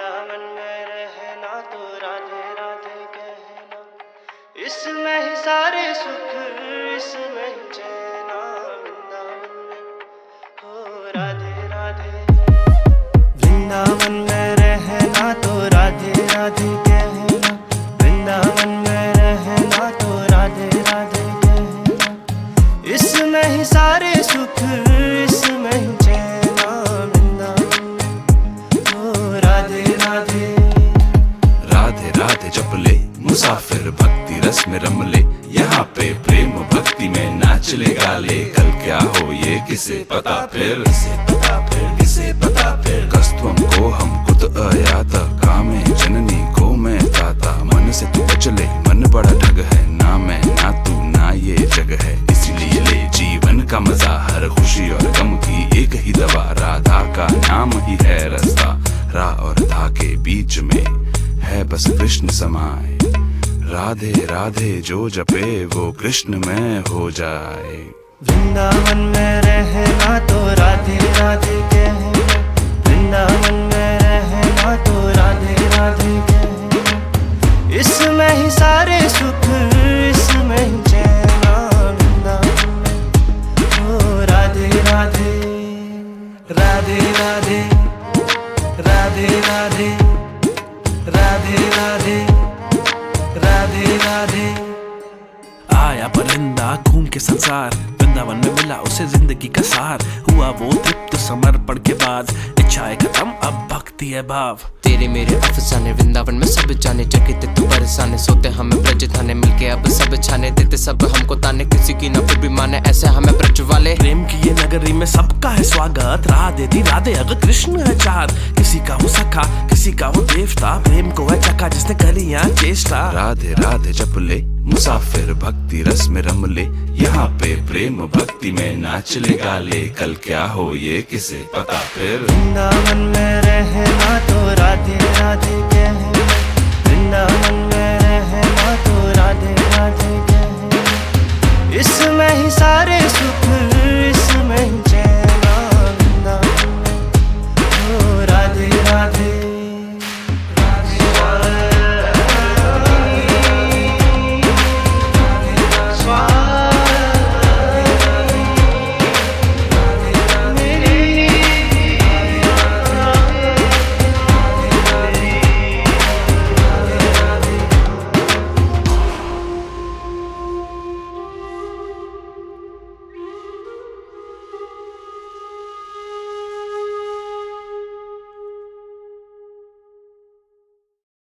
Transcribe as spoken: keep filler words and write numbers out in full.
वृंदावन में रहना तो राधे राधे कहना, इसमें ही सारे सुख, इसमें ही चैना। वृंदावन में हो राधे राधे, वृंदावन में रहना तो राधे राधे कहना, वृंदावन में रहना तो राधे राधे कहना, इसमें ही सारे सुख, इसमें ही चैना। वृंदावन में हो राधे राधे, राधे राधे जप ले मुसाफिर भक्ति रस में रम ले, यहाँ पे प्रेम भक्ति में नाच ले गा ले। कल क्या हो ये किसे पता फिर, किसे पता फिर, किसे पता फिर। कस्तुम को हम कुत अयाता, कामे जननी को मैं ताता। मन से तू बच ले, मन बड़ा ठग है, ना मैं ना तू ना ये जग है। इसीलिए ले जीवन का मजा, हर खुशी और गम की एक ही दवा। राधा का नाम ही है रास्ता, रा और धा के बीच में है बस कृष्ण समाए। राधे राधे जो जपे वो कृष्ण में हो जाए। वृंदावन में रहना तो राधे राधे कहना, वृंदावन में रहना तो राधे राधे कहना, इसमें ही सारे सुख, इसमें ही चैना। वृंदावन में हो राधे राधे, राधे राधे, राधे राधे, राधे राधे, राधे राधे। आया परिंदा घूम के संसार, वृंदावन में मिला उसे जिंदगी का सार। हुआ वो तृप्त समर्पण के बाद, इच्छाएं खत्म अब भक्ति है भाव। तेरे मेरे अफसाने वृंदावन में सब जाने, चकित तू बरसाने। सोते हमें ब्रज थाने, मिलके अब सब छाने। देते सब हमको ताने, किसी की ना फिर भी माने, ऐसे हमें ब्रज वाले। प्रेम की ये नगरी में सबका है स्वागत, राधे दी राधे अगर कृष्ण है चार। किसी का हो सखा, किसी का हो देवता, प्रेम को है चखा जिसने करी यहाँ चेष्टा। राधे राधे जप ले मुसाफिर भक्ति रस में रम ले, यहाँ पे प्रेम भक्ति में नाच ले गा ले। कल क्या हो ये किसे पता फिर, वृंदावन में रहना तो